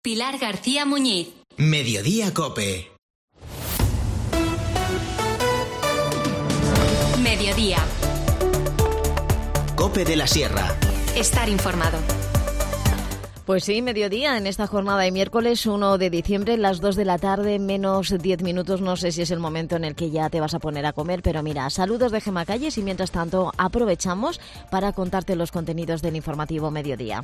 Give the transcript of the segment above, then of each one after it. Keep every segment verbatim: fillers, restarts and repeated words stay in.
Pilar García Muñiz. Mediodía Cope. Mediodía. Cope de la Sierra. Estar informado. Pues sí, mediodía en esta jornada de miércoles uno de diciembre, las dos de la tarde, menos diez minutos. No sé si es el momento en el que ya te vas a poner a comer, pero mira, saludos de Gemma Calles y mientras tanto aprovechamos para contarte los contenidos del informativo Mediodía.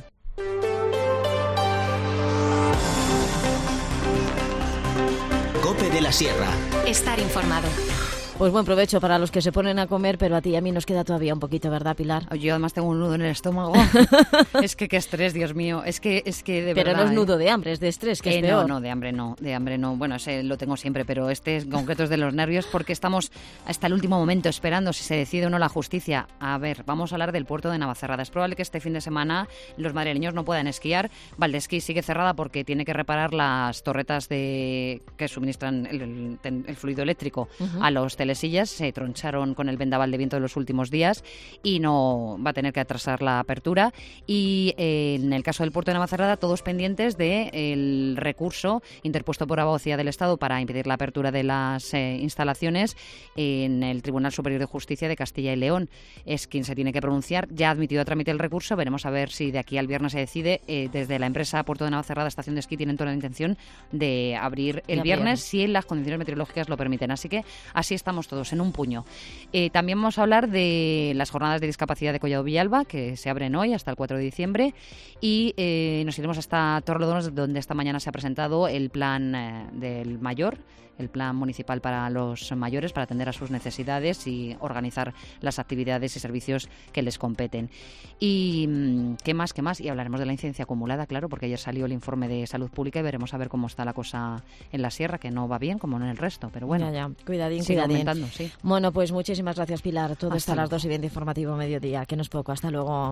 Cope de la Sierra. Estar informado. Pues buen provecho para los que se ponen a comer, pero a ti y a mí nos queda todavía un poquito, ¿verdad, Pilar? Yo además tengo un nudo en el estómago. Es que qué estrés, Dios mío. Es que, es que de pero verdad... Pero no es nudo ¿eh? de hambre, es de estrés, que eh, es peor. No, no, de hambre no, de hambre no. Bueno, ese lo tengo siempre, pero este en concreto es de los nervios porque estamos hasta el último momento esperando si se decide o no la justicia. A ver, vamos a hablar del puerto de Navacerrada. Es probable que este fin de semana los madrileños no puedan esquiar. Valdesquí sigue cerrada porque tiene que reparar las torretas de que suministran el, el, el fluido eléctrico uh-huh. a los telesillas. Se troncharon con el vendaval de viento de los últimos días y no va a tener que atrasar la apertura. Y eh, en el caso del puerto de Navacerrada, todos pendientes del recurso interpuesto por Abogacía del Estado para impedir la apertura de las eh, instalaciones en el Tribunal Superior de Justicia de Castilla y León. Es quien se tiene que pronunciar. Ya ha admitido a trámite el recurso. Veremos a ver si de aquí al viernes se decide. Eh, desde la empresa Puerto de Navacerrada, Estación de Esquí, tienen toda la intención de abrir el viernes si las condiciones meteorológicas lo permiten. Así que así estamos todos, en un puño. Eh, también vamos a hablar de las jornadas de discapacidad de Collado Villalba, que se abren hoy hasta el cuatro de diciembre, y eh, nos iremos hasta Torrelodones, donde esta mañana se ha presentado el plan eh, del mayor, el plan municipal para los mayores, para atender a sus necesidades y organizar las actividades y servicios que les competen. Y ¿qué más? ¿Qué más? Y hablaremos de la incidencia acumulada, claro, porque ayer salió el informe de salud pública y veremos a ver cómo está la cosa en la sierra, que no va bien como en el resto, pero bueno. Ya, ya. Cuidadín, sigue cuidadín. aumentando, sí. Bueno, pues muchísimas gracias, Pilar. Todo Hasta está a las luego. dos y veinte informativo Mediodía, que no es poco. Hasta luego.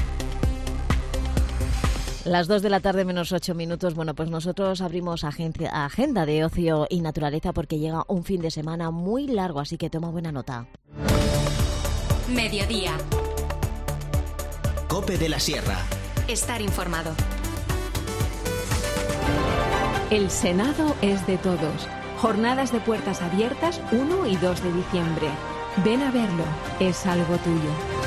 Las dos de la tarde menos ocho minutos. Bueno, pues nosotros abrimos agencia, agenda de ocio y naturaleza porque llega un fin de semana muy largo, así que toma buena nota. Mediodía. Cope de la Sierra. Estar informado. El Senado es de todos. Jornadas de puertas abiertas uno y dos de diciembre. Ven a verlo, es algo tuyo.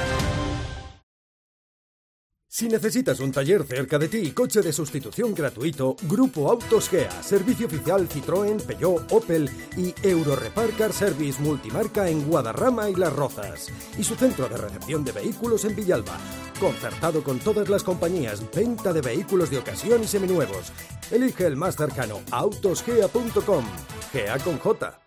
Si necesitas un taller cerca de ti y coche de sustitución gratuito, Grupo Autos Gea, servicio oficial Citroën, Peugeot, Opel y Eurorepar Car Service multimarca en Guadarrama y Las Rozas. Y su centro de recepción de vehículos en Villalba. Concertado con todas las compañías, venta de vehículos de ocasión y seminuevos. Elige el más cercano, autosgea punto com. Gea con J.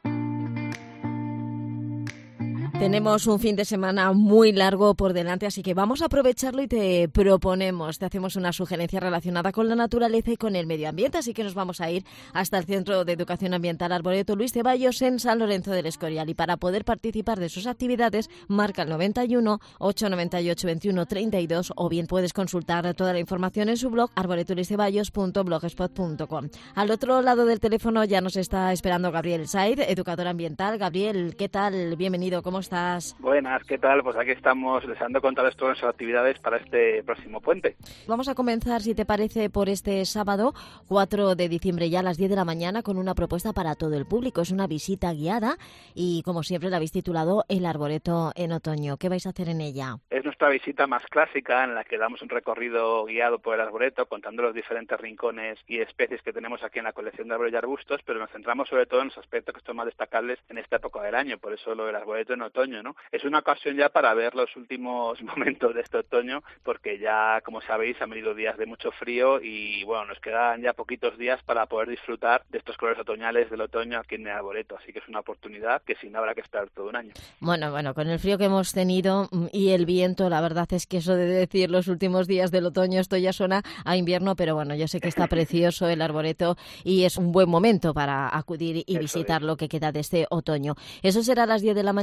Tenemos un fin de semana muy largo por delante, así que vamos a aprovecharlo y te proponemos, te hacemos una sugerencia relacionada con la naturaleza y con el medio ambiente, así que nos vamos a ir hasta el Centro de Educación Ambiental Arboreto Luis Ceballos en San Lorenzo del Escorial. Y para poder participar de sus actividades, marca el noventa y uno, ochocientos noventa y ocho, veintiuno treinta y dos o bien puedes consultar toda la información en su blog arboreto luis ceballos punto blogspot punto com. Al otro lado del teléfono ya nos está esperando Gabriel Said, educador ambiental. Gabriel, ¿qué tal? Bienvenido, ¿cómo estás? ¿Estás? Buenas, ¿qué tal? Pues aquí estamos deseando contarles todas nuestras actividades para este próximo puente. Vamos a comenzar, si te parece, por este sábado, cuatro de diciembre, ya a las diez de la mañana, con una propuesta para todo el público. Es una visita guiada y, como siempre, la habéis titulado El Arboreto en Otoño. ¿Qué vais a hacer en ella? Es nuestra visita más clásica, en la que damos un recorrido guiado por el arboreto, contando los diferentes rincones y especies que tenemos aquí en la colección de árboles y arbustos, pero nos centramos sobre todo en los aspectos que son más destacables en esta época del año, por eso lo del arboreto en otoño. ¿no? Es una ocasión ya para ver los últimos momentos de este otoño, porque ya, como sabéis, han venido días de mucho frío y bueno, nos quedan ya poquitos días para poder disfrutar de estos colores otoñales del otoño aquí en el arboreto, así que es una oportunidad que si no habrá que esperar todo un año. Bueno, bueno, con el frío que hemos tenido y el viento, la verdad es que eso de decir los últimos días del otoño, esto ya suena a invierno, pero bueno, yo sé que está precioso el arboreto y es un buen momento para acudir y eso visitar es. Lo que queda de este otoño. Eso será a las diez de la mañana porque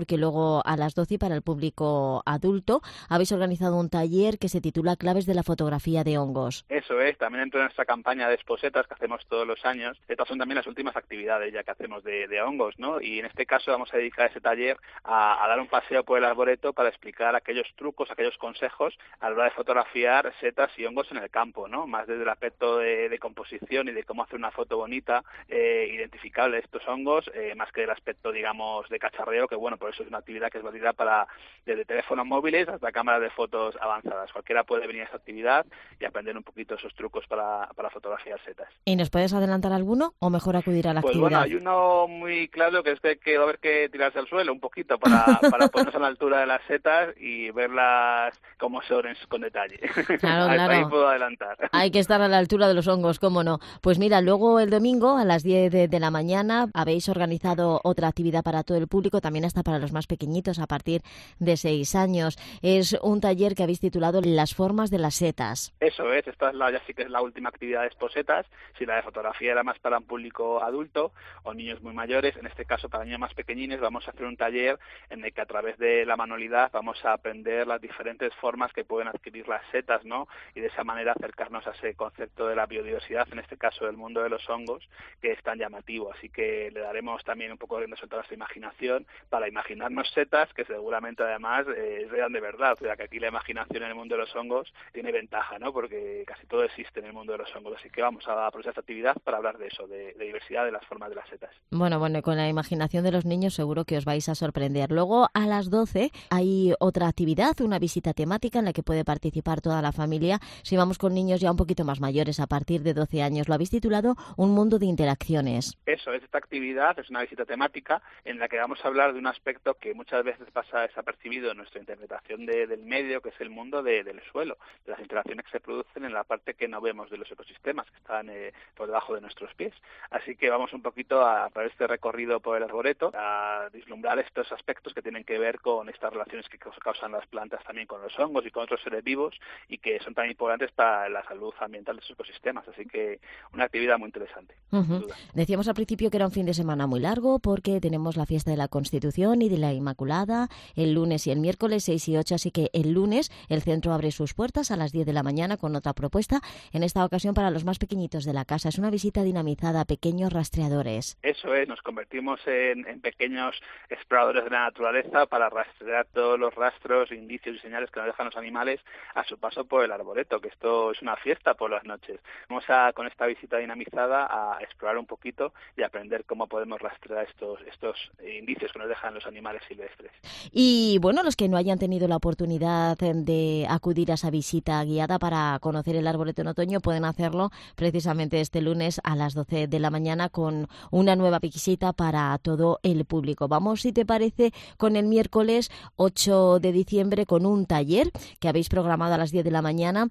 porque luego a las doce, para el público adulto, habéis organizado un taller que se titula Claves de la fotografía de hongos. Eso es, también dentro de nuestra campaña de Exposetas que hacemos todos los años. Estas son también las últimas actividades ya que hacemos de, de hongos, ¿no? Y en este caso vamos a dedicar ese taller a, a dar un paseo por el arboreto para explicar aquellos trucos, aquellos consejos a la hora de fotografiar setas y hongos en el campo, ¿no? Más desde el aspecto de, de composición y de cómo hacer una foto bonita, eh, identificable de estos hongos, eh, más que del aspecto, digamos, de cacharreo, que bueno, por eso es una actividad que es válida para desde teléfonos móviles hasta cámaras de fotos avanzadas. Cualquiera puede venir a esta actividad y aprender un poquito esos trucos para, para fotografiar setas. ¿Y nos puedes adelantar alguno o mejor acudir a la pues actividad? Pues bueno, hay uno muy claro que es que, que va a haber que tirarse al suelo un poquito para, para ponernos a la altura de las setas y verlas como son con detalle. Claro, claro. Ahí puedo adelantar. Hay que estar a la altura de los hongos, cómo no. Pues mira, luego el domingo a las diez de, de la mañana habéis organizado otra actividad para todo el público, también hasta para los más pequeñitos a partir de seis años. Es un taller que habéis titulado Las formas de las setas. Eso es, esta es la, ya sí que es la última actividad de Exposetas. Si la de fotografía era más para un público adulto o niños muy mayores, en este caso para niños más pequeñines vamos a hacer un taller en el que a través de la manualidad vamos a aprender las diferentes formas que pueden adquirir las setas, ¿no? Y de esa manera acercarnos a ese concepto de la biodiversidad, en este caso del mundo de los hongos, que es tan llamativo. Así que le daremos también un poco de resultado a nuestra imaginación para imaginarnos setas que seguramente además eh, sean de verdad. O sea que aquí la imaginación en el mundo de los hongos tiene ventaja, ¿no? Porque casi todo existe en el mundo de los hongos. Así que vamos a aprovechar esta actividad para hablar de eso, de, de diversidad de las formas de las setas. Bueno, bueno, con la imaginación de los niños seguro que os vais a sorprender. Luego a las doce hay otra actividad, una visita temática en la que puede participar toda la familia. Si vamos con niños ya un poquito más mayores, a partir de doce años, lo habéis titulado Un mundo de interacciones. Eso es, esta actividad es una visita temática en la que vamos a hablar de un aspecto que muchas veces pasa desapercibido en nuestra interpretación de, del medio, que es el mundo de, del suelo, de las interacciones que se producen en la parte que no vemos de los ecosistemas, que están eh, por debajo de nuestros pies. Así que vamos un poquito a, a través de este recorrido por el arboreto a vislumbrar estos aspectos que tienen que ver con estas relaciones que causan las plantas también con los hongos y con otros seres vivos y que son tan importantes para la salud ambiental de sus ecosistemas. Así que una actividad muy interesante. Uh-huh. Decíamos al principio que era un fin de semana muy largo porque tenemos la fiesta de la Constitución y de la Inmaculada el lunes y el miércoles seis y ocho, así que el lunes el centro abre sus puertas a las diez de la mañana con otra propuesta, en esta ocasión para los más pequeñitos de la casa. Es una visita dinamizada a pequeños rastreadores. Eso es, nos convertimos en, en pequeños exploradores de la naturaleza para rastrear todos los rastros, indicios y señales que nos dejan los animales a su paso por el arboreto, que esto es una fiesta por las noches. Vamos a, con esta visita dinamizada, a explorar un poquito y aprender cómo podemos rastrear estos, estos indicios que nos dejan los animales silvestres. Y bueno, los que no hayan tenido la oportunidad de acudir a esa visita guiada para conocer el arboreto en otoño pueden hacerlo precisamente este lunes a las doce de la mañana con una nueva visita para todo el público. Vamos, si te parece, con el miércoles ocho de diciembre con un taller que habéis programado a las diez de la mañana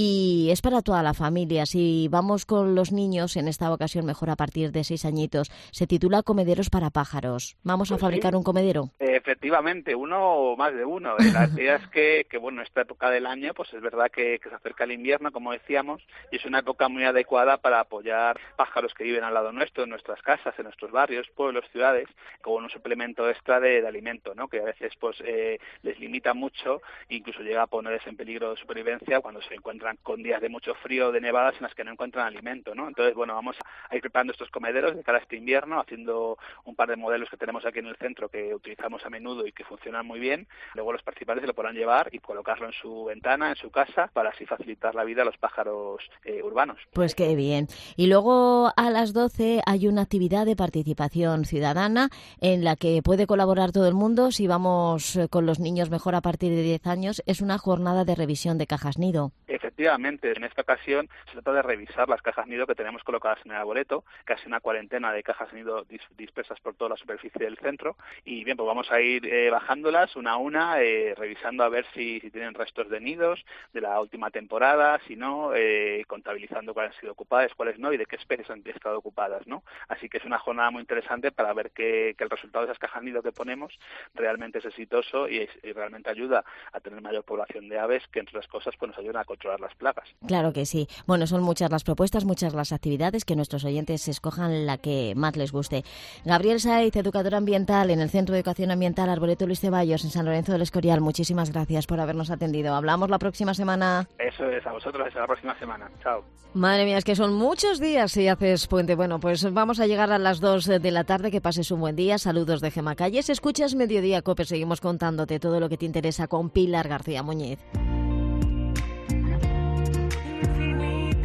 y es para toda la familia. Si vamos con los niños, en esta ocasión mejor a partir de seis añitos, se titula Comederos para pájaros. ¿Vamos pues a fabricar sí. un comedero? Efectivamente, uno o más de uno. La idea es que, que, bueno, esta época del año, pues es verdad que, que se acerca el invierno, como decíamos, y es una época muy adecuada para apoyar pájaros que viven al lado nuestro, en nuestras casas, en nuestros barrios, pueblos, ciudades, como un suplemento extra de, de alimento, ¿no? Que a veces pues eh, les limita mucho, incluso llega a ponerles en peligro de supervivencia cuando se encuentran con días de mucho frío o de nevadas en las que no encuentran alimento, ¿no? Entonces, bueno, vamos a ir preparando estos comederos de cara a este invierno, haciendo un par de modelos que tenemos aquí en el centro que utilizamos a menudo y que funcionan muy bien. Luego los participantes se lo podrán llevar y colocarlo en su ventana, en su casa, para así facilitar la vida a los pájaros eh, urbanos. Pues qué bien. Y luego a las doce hay una actividad de participación ciudadana en la que puede colaborar todo el mundo. Si vamos con los niños mejor a partir de diez años, es una jornada de revisión de cajas nido. Efectivamente, en esta ocasión se trata de revisar las cajas nido que tenemos colocadas en el arboreto, casi una cuarentena de cajas nido dis- dispersas por toda la superficie del centro, y bien, pues vamos a ir eh, bajándolas una a una, eh, revisando a ver si, si tienen restos de nidos de la última temporada, si no, eh, contabilizando cuáles han sido ocupadas, cuáles no, y de qué especies han estado ocupadas, ¿no? Así que es una jornada muy interesante para ver que, que el resultado de esas cajas nido que ponemos realmente es exitoso y, es, y realmente ayuda a tener mayor población de aves, que entre otras cosas pues nos ayudan a controlar las plagas. Claro que sí. Bueno, son muchas las propuestas, muchas las actividades, que nuestros oyentes escojan la que más les guste. Gabriel Saiz, educador ambiental en el Centro de Educación Ambiental Arboreto Luis Ceballos en San Lorenzo del Escorial, muchísimas gracias por habernos atendido. Hablamos la próxima semana. Eso es, a vosotros, hasta la próxima semana. Chao. Madre mía, es que son muchos días si haces puente. Bueno, pues vamos a llegar a las dos de la tarde, que pases un buen día. Saludos de Gemma Calles. Escuchas Mediodía Cope, seguimos contándote todo lo que te interesa con Pilar García Muñiz.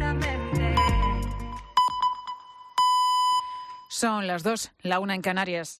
Son las dos, la una en Canarias.